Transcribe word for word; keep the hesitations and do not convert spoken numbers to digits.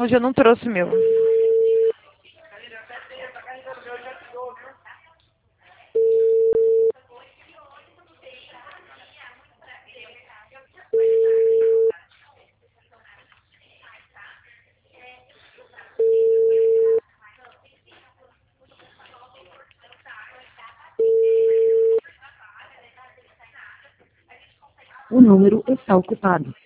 mas eu não trouxe o meu. O número está ocupado.